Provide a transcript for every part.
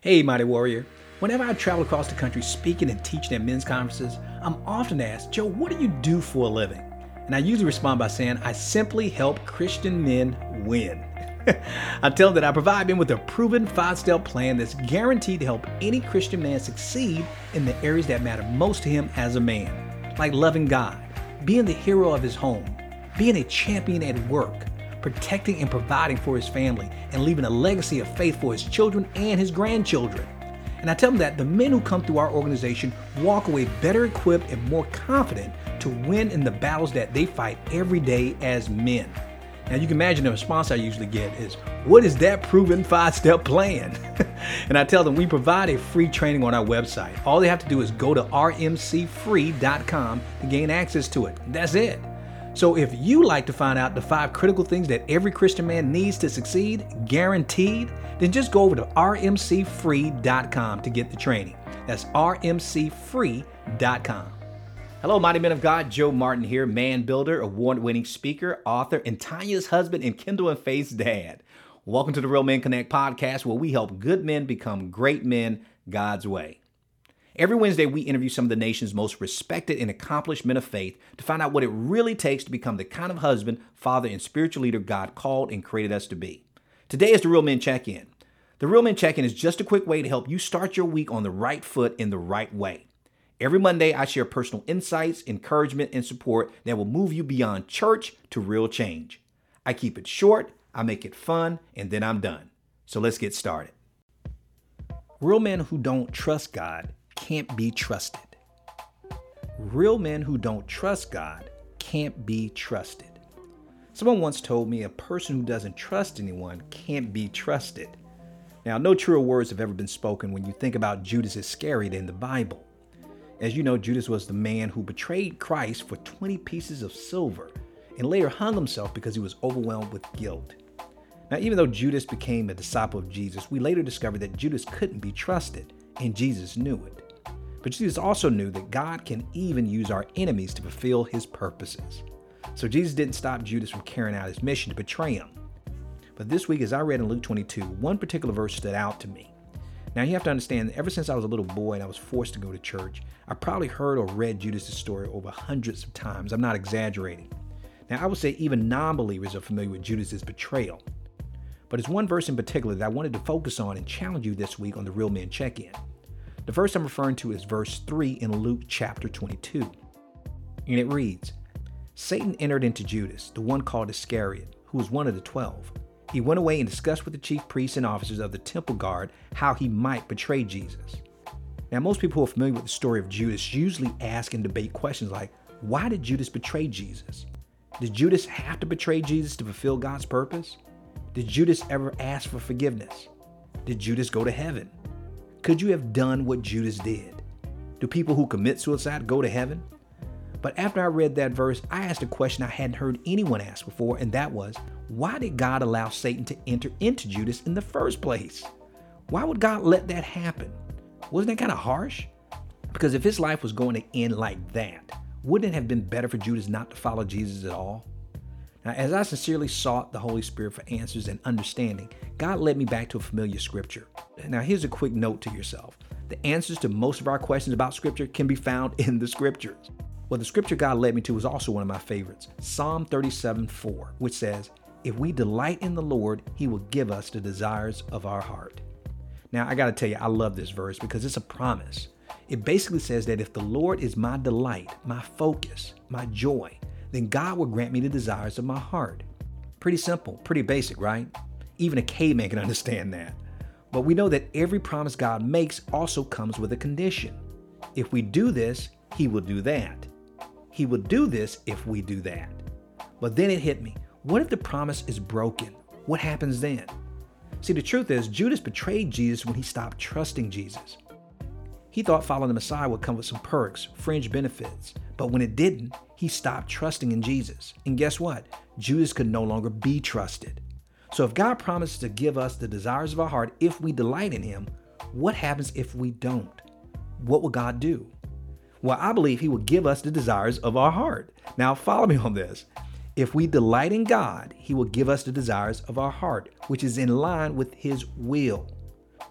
Hey, Mighty Warrior. Whenever I travel across the country speaking and teaching at men's conferences, I'm often asked, Joe, what do you do for a living? And I usually respond by saying, I simply help Christian men win. I tell them that I provide men with a proven 5-step plan that's guaranteed to help any Christian man succeed in the areas that matter most to him as a man, like loving God, being the hero of his home, being a champion at work, protecting and providing for his family, and leaving a legacy of faith for his children and his grandchildren. And I tell them that the men who come through our organization walk away better equipped and more confident to win in the battles that they fight every day as men. Now you can imagine the response I usually get is, what is that proven 5-step plan? And I tell them we provide a free training on our website. All they have to do is go to rmcfree.com to gain access to it. That's it. So if you like to find out the 5 critical things that every Christian man needs to succeed, guaranteed, then just go over to rmcfree.com to get the training. That's rmcfree.com. Hello, mighty men of God. Joe Martin here, man builder, award-winning speaker, author, and Tanya's husband and Kendall and Faith's dad. Welcome to the Real Men Connect podcast, where we help good men become great men God's way. Every Wednesday, we interview some of the nation's most respected and accomplished men of faith to find out what it really takes to become the kind of husband, father, and spiritual leader God called and created us to be. Today is the Real Men Check-In. The Real Men Check-In is just a quick way to help you start your week on the right foot in the right way. Every Monday, I share personal insights, encouragement, and support that will move you beyond church to real change. I keep it short, I make it fun, and then I'm done. So let's get started. Real men who don't trust God can't be trusted. Real men who don't trust God can't be trusted. Someone once told me a person who doesn't trust anyone can't be trusted. Now, no truer words have ever been spoken when you think about Judas Iscariot in the Bible. As you know, Judas was the man who betrayed Christ for 20 pieces of silver and later hung himself because he was overwhelmed with guilt. Now, even though Judas became a disciple of Jesus, we later discovered that Judas couldn't be trusted, and Jesus knew it. But Jesus also knew that God can even use our enemies to fulfill his purposes. So Jesus didn't stop Judas from carrying out his mission to betray him. But this week, as I read in Luke 22, one particular verse stood out to me. Now you have to understand that ever since I was a little boy and I was forced to go to church, I probably heard or read Judas' story over hundreds of times. I'm not exaggerating. Now I would say even non-believers are familiar with Judas' betrayal. But there's one verse in particular that I wanted to focus on and challenge you this week on the Real Men Check-In. The verse I'm referring to is verse 3 in Luke chapter 22. And it reads, Satan entered into Judas, the one called Iscariot, who was one of the 12. He went away and discussed with the chief priests and officers of the temple guard how he might betray Jesus. Now, most people who are familiar with the story of Judas usually ask and debate questions like, why did Judas betray Jesus? Did Judas have to betray Jesus to fulfill God's purpose? Did Judas ever ask for forgiveness? Did Judas go to heaven? Could you have done what Judas did? Do people who commit suicide go to heaven? But after I read that verse, I asked a question I hadn't heard anyone ask before, and that was, why did God allow Satan to enter into Judas in the first place? Why would God let that happen? Wasn't that kind of harsh? Because if his life was going to end like that, wouldn't it have been better for Judas not to follow Jesus at all? Now, as I sincerely sought the Holy Spirit for answers and understanding, God led me back to a familiar scripture. Now, here's a quick note to yourself. The answers to most of our questions about scripture can be found in the scriptures. Well, the scripture God led me to was also one of my favorites, Psalm 37:4, which says, if we delight in the Lord, he will give us the desires of our heart. Now, I got to tell you, I love this verse because it's a promise. It basically says that if the Lord is my delight, my focus, my joy, then God will grant me the desires of my heart. Pretty simple, pretty basic, right? Even a caveman can understand that. But we know that every promise God makes also comes with a condition. If we do this, he will do that. He will do this if we do that. But then it hit me. What if the promise is broken? What happens then? See, the truth is, Judas betrayed Jesus when he stopped trusting Jesus. He thought following the Messiah would come with some perks, fringe benefits. But when it didn't, he stopped trusting in Jesus. And guess what? Judas could no longer be trusted. So if God promises to give us the desires of our heart if we delight in him, what happens if we don't? What will God do? Well, I believe he will give us the desires of our heart. Now, follow me on this. If we delight in God, he will give us the desires of our heart, which is in line with his will.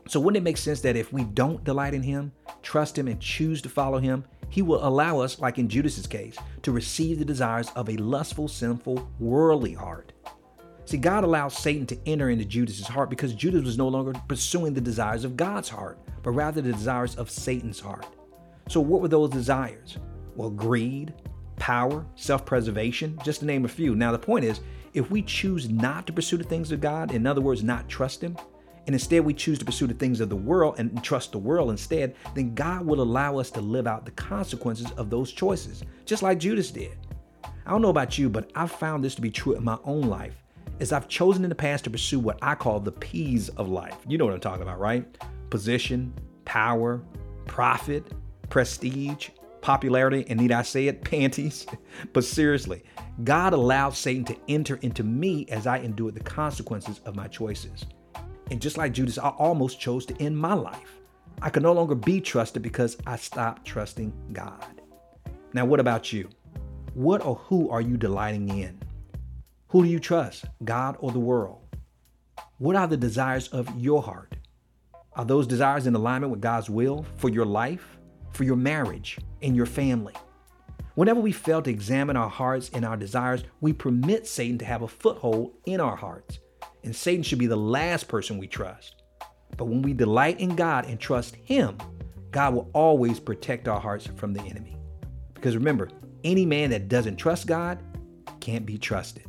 So wouldn't it make sense that if we don't delight in him, trust him, and choose to follow him, he will allow us, like in Judas's case, to receive the desires of a lustful, sinful, worldly heart? See, God allowed Satan to enter into Judas's heart because Judas was no longer pursuing the desires of God's heart, but rather the desires of Satan's heart. So what were those desires? Well, greed, power, self-preservation, just to name a few. Now, the point is, if we choose not to pursue the things of God, in other words, not trust him, and instead we choose to pursue the things of the world and trust the world instead, then God will allow us to live out the consequences of those choices, just like Judas did. I don't know about you, but I've found this to be true in my own life, as I've chosen in the past to pursue what I call the P's of life. You know what I'm talking about, right? Position, power, profit, prestige, popularity, and need I say it, panties? But seriously, God allowed Satan to enter into me as I endured the consequences of my choices. And just like Judas, I almost chose to end my life. I could no longer be trusted because I stopped trusting God. Now, what about you? What or who are you delighting in? Who do you trust, God or the world? What are the desires of your heart? Are those desires in alignment with God's will for your life, for your marriage, and your family? Whenever we fail to examine our hearts and our desires, we permit Satan to have a foothold in our hearts. And Satan should be the last person we trust. But when we delight in God and trust him, God will always protect our hearts from the enemy. Because remember, any man that doesn't trust God can't be trusted.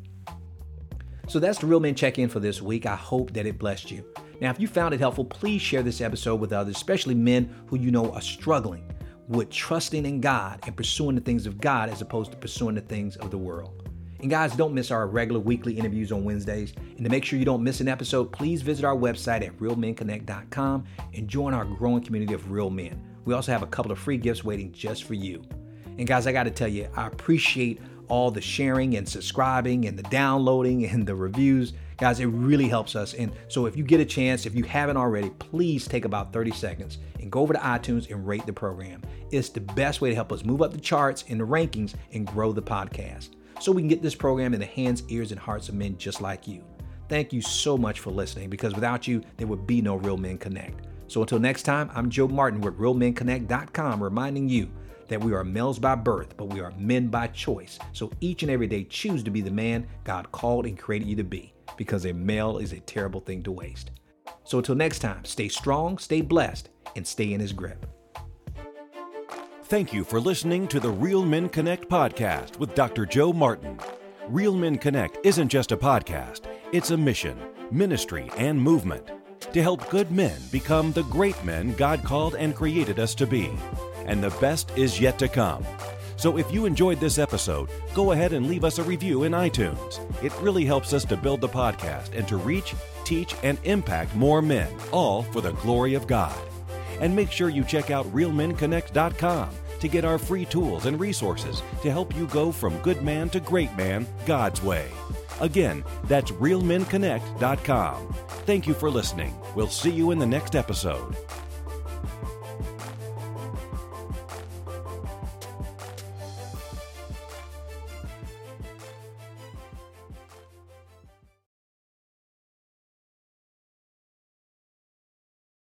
So that's the Real Men Check-In for this week. I hope that it blessed you. Now, if you found it helpful, please share this episode with others, especially men who you know are struggling with trusting in God and pursuing the things of God as opposed to pursuing the things of the world. And guys, don't miss our regular weekly interviews on Wednesdays. And to make sure you don't miss an episode, please visit our website at realmenconnect.com and join our growing community of real men. We also have a couple of free gifts waiting just for you. And guys, I got to tell you, I appreciate all the sharing and subscribing and the downloading and the reviews. Guys, it really helps us. And so if you get a chance, if you haven't already, please take about 30 seconds and go over to iTunes and rate the program. It's the best way to help us move up the charts and the rankings and grow the podcast, so we can get this program in the hands, ears, and hearts of men just like you. Thank you so much for listening, because without you, there would be no Real Men Connect. So until next time, I'm Joe Martin with RealMenConnect.com, reminding you that we are males by birth, but we are men by choice. So each and every day, choose to be the man God called and created you to be, because a male is a terrible thing to waste. So until next time, stay strong, stay blessed, and stay in his grip. Thank you for listening to the Real Men Connect podcast with Dr. Joe Martin. Real Men Connect isn't just a podcast, it's a mission, ministry, and movement to help good men become the great men God called and created us to be. And the best is yet to come. So if you enjoyed this episode, go ahead and leave us a review in iTunes. It really helps us to build the podcast and to reach, teach, and impact more men, all for the glory of God. And make sure you check out realmenconnect.com to get our free tools and resources to help you go from good man to great man God's way. Again, that's realmenconnect.com. Thank you for listening. We'll see you in the next episode.